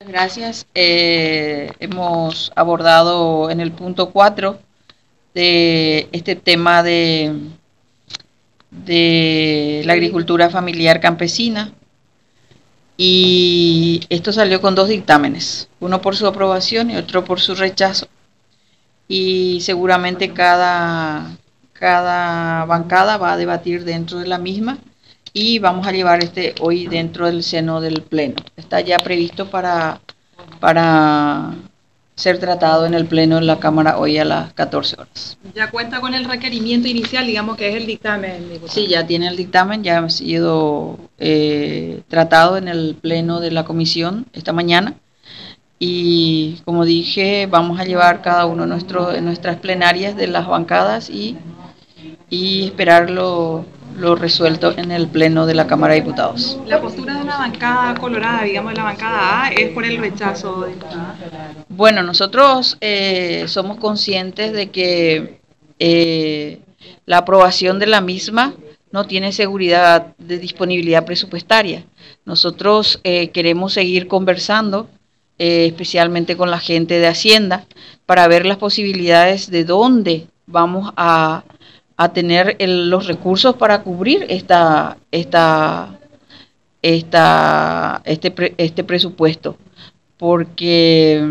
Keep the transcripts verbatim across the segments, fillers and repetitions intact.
Gracias. Eh, hemos abordado en el punto cuatro de este tema de, de la agricultura familiar campesina, y esto salió con dos dictámenes, uno por su aprobación y otro por su rechazo, y seguramente cada, cada bancada va a debatir dentro de la misma y vamos a llevar este hoy dentro del seno del pleno. Está ya previsto para, para ser tratado en el pleno en la Cámara hoy a las catorce horas. ¿Ya cuenta con el requerimiento inicial, digamos que es el dictamen, diputado? Sí, ya tiene el dictamen, ya ha sido eh, tratado en el pleno de la comisión esta mañana, y como dije, vamos a llevar cada uno nuestro, en nuestras plenarias de las bancadas y, y esperarlo lo resuelto en el pleno de la Cámara de Diputados. La postura de la bancada colorada, digamos de la bancada A, es por el rechazo, diputada. Bueno, nosotros eh, somos conscientes de que eh, la aprobación de la misma no tiene seguridad de disponibilidad presupuestaria. Nosotros eh, queremos seguir conversando, eh, especialmente con la gente de Hacienda, para ver las posibilidades de dónde vamos a a tener el, los recursos para cubrir esta, esta, esta, este, pre, este presupuesto, porque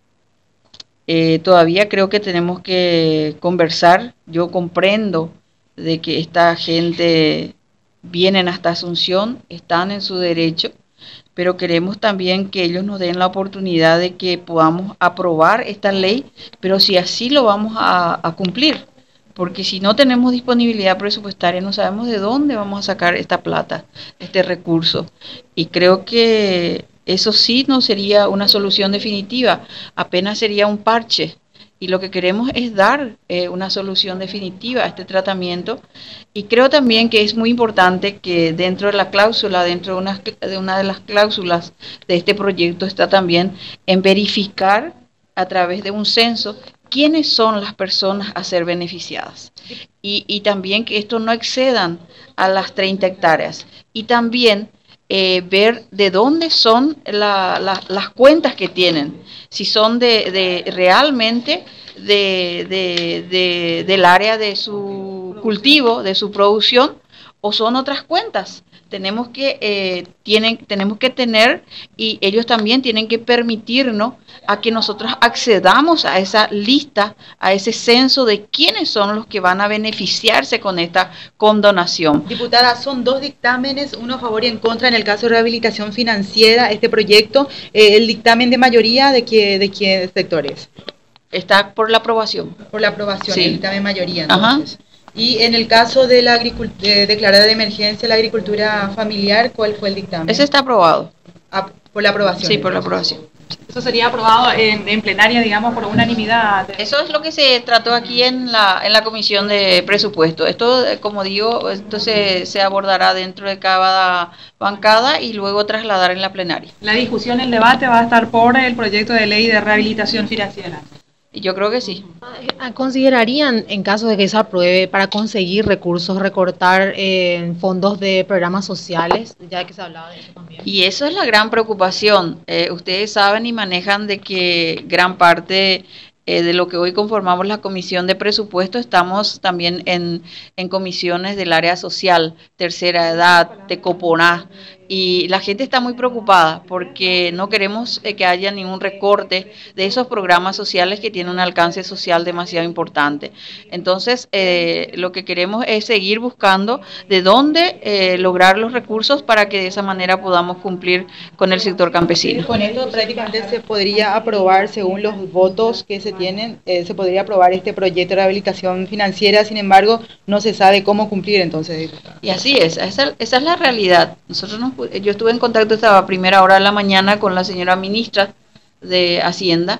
eh, todavía creo que tenemos que conversar. Yo comprendo de que esta gente vienen hasta Asunción, están en su derecho, pero queremos también que ellos nos den la oportunidad de que podamos aprobar esta ley, pero si así lo vamos a, a cumplir. Porque si no tenemos disponibilidad presupuestaria, no sabemos de dónde vamos a sacar esta plata, este recurso. Y creo que eso sí no sería una solución definitiva, apenas sería un parche. Y lo que queremos es dar eh, una solución definitiva a este tratamiento. Y creo también que es muy importante que dentro de la cláusula, dentro de una, de una de las cláusulas de este proyecto, está también en verificar a través de un censo quiénes son las personas a ser beneficiadas, y, y también que esto no excedan a las treinta hectáreas, y también eh, ver de dónde son la, la, las cuentas que tienen, si son de, de realmente de, de, de, del área de su cultivo, de su producción, o son otras cuentas. Tenemos que, eh, tienen, tenemos que tener, y ellos también tienen que permitirnos a que nosotros accedamos a esa lista, a ese censo de quiénes son los que van a beneficiarse con esta condonación. Diputada, son dos dictámenes, uno a favor y en contra en el caso de rehabilitación financiera, este proyecto, eh, el dictamen de mayoría, ¿de qué, de qué sectores? Está por la aprobación. Por la aprobación, sí. El dictamen mayoría, entonces. Ajá. Y en el caso de la de declarada de emergencia la agricultura familiar, ¿cuál fue el dictamen? Ese está aprobado. Ah, por la aprobación. Sí, por la aprobación. Eso sería aprobado en, en plenaria, digamos, por unanimidad. Eso es lo que se trató aquí en la en la comisión de presupuesto. Esto, como digo, esto se, se abordará dentro de cada bancada y luego trasladar en la plenaria. La discusión, el debate va a estar por el proyecto de ley de rehabilitación financiera. Yo creo que sí. ¿Considerarían, en caso de que se apruebe, para conseguir recursos, recortar eh, fondos de programas sociales, ya que se hablaba de eso también? Y eso es la gran preocupación. Eh, ustedes saben y manejan de que gran parte eh, de lo que hoy conformamos la comisión de presupuesto, estamos también en, en comisiones del área social, tercera edad, Tecoponá, y la gente está muy preocupada porque no queremos eh, que haya ningún recorte de esos programas sociales que tienen un alcance social demasiado importante. Entonces, eh, lo que queremos es seguir buscando de dónde eh, lograr los recursos para que de esa manera podamos cumplir con el sector campesino. Con esto prácticamente se podría aprobar, según los votos que se tienen, eh, se podría aprobar este proyecto de rehabilitación financiera, sin embargo, no se sabe cómo cumplir entonces. Y así es, esa, esa es la realidad. Nosotros nos Yo estuve en contacto esta primera hora de la mañana con la señora ministra de Hacienda.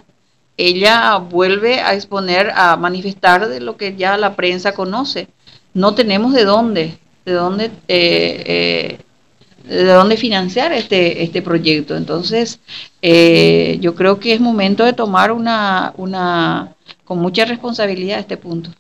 Ella vuelve a exponer, a manifestar de lo que ya la prensa conoce. No tenemos de dónde, de dónde, eh, eh, de dónde financiar este este proyecto. Entonces, eh, yo creo que es momento de tomar una una con mucha responsabilidad este punto.